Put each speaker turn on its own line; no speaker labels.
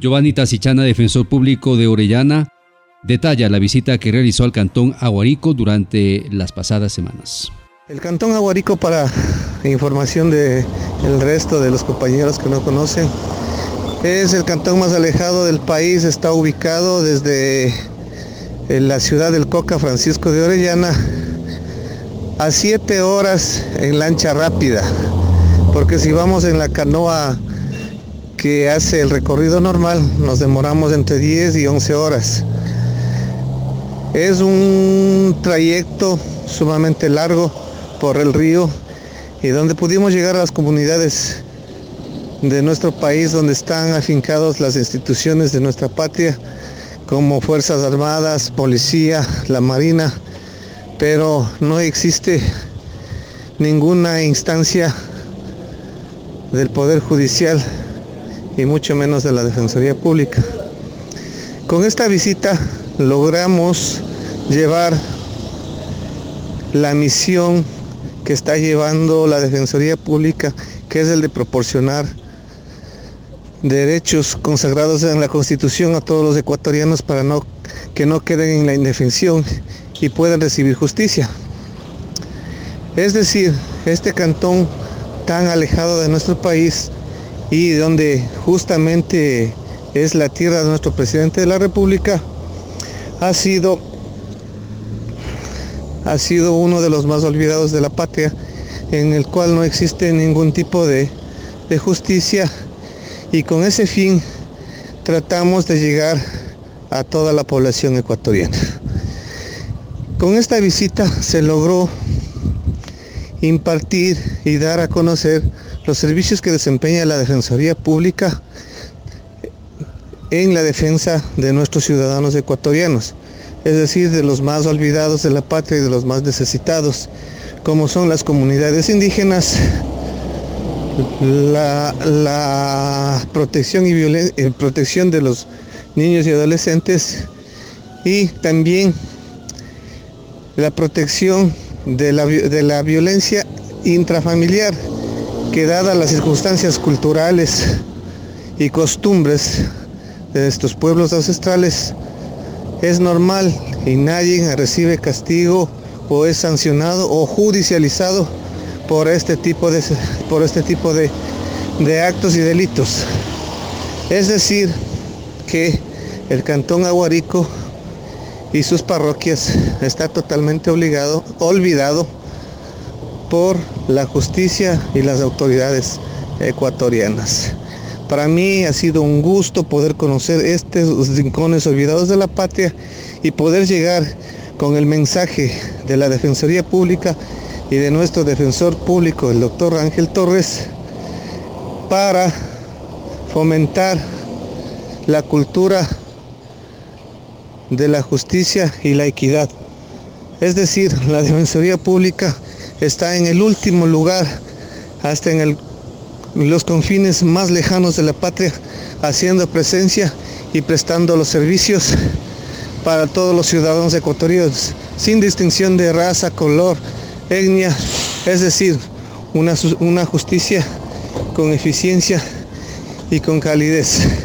Giovanni Tasichana, defensor público de Orellana, detalla la visita que realizó al Cantón Aguarico durante las pasadas semanas.
El Cantón Aguarico, para información del resto de los compañeros que no conocen, es el cantón más alejado del país. Está ubicado desde la ciudad del Coca, Francisco de Orellana, a 7 horas en lancha rápida, porque si vamos en la canoa que hace el recorrido normal, nos demoramos entre 10 y 11 horas. Es un trayecto sumamente largo por el río y donde pudimos llegar a las comunidades de nuestro país, donde están afincadas las instituciones de nuestra patria, como Fuerzas Armadas, Policía, la Marina, pero no existe ninguna instancia del Poder Judicial y mucho menos de la Defensoría Pública. Con esta visita logramos llevar la misión que está llevando la Defensoría Pública, que es el de proporcionar derechos consagrados en la Constitución a todos los ecuatorianos para que no queden en la indefensión y puedan recibir justicia. Es decir, este cantón tan alejado de nuestro país y donde justamente es la tierra de nuestro presidente de la República, ha sido uno de los más olvidados de la patria, en el cual no existe ningún tipo de justicia, y con ese fin tratamos de llegar a toda la población ecuatoriana. Con esta visita se logró impartir y dar a conocer los servicios que desempeña la Defensoría Pública en la defensa de nuestros ciudadanos ecuatorianos, es decir, de los más olvidados de la patria y de los más necesitados, como son las comunidades indígenas, la protección protección de los niños y adolescentes, y también la protección de la violencia intrafamiliar, que dadas las circunstancias culturales y costumbres de estos pueblos ancestrales, es normal y nadie recibe castigo o es sancionado o judicializado por este tipo de actos y delitos. Es decir, que el Cantón Aguarico y sus parroquias está totalmente olvidado por la justicia y las autoridades ecuatorianas. Para mí ha sido un gusto poder conocer estos rincones olvidados de la patria y poder llegar con el mensaje de la Defensoría Pública y de nuestro defensor público, el doctor Ángel Torres, para fomentar la cultura de la justicia y la equidad. Es decir, la Defensoría Pública está en el último lugar, hasta en los confines más lejanos de la patria, haciendo presencia y prestando los servicios para todos los ciudadanos ecuatorianos, sin distinción de raza, color, etnia, es decir, una justicia con eficiencia y con calidez.